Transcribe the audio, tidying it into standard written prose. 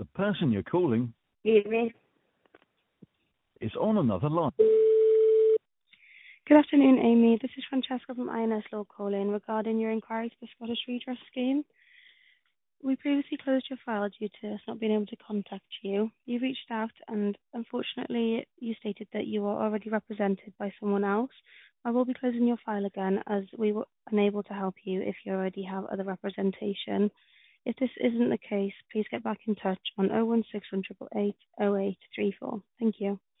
The person you're calling Amy. is on another line. Good afternoon, Amy. This is Francesca from INS Law calling regarding your inquiry to the Scottish Redress Scheme. We previously closed your file due to us not being able to contact you. You reached out and unfortunately you stated that you are already represented by someone else. I will be closing your file again as we were unable to help you if you already have other representation. If this isn't the case, please get back in touch on 016 888 0834. Thank you.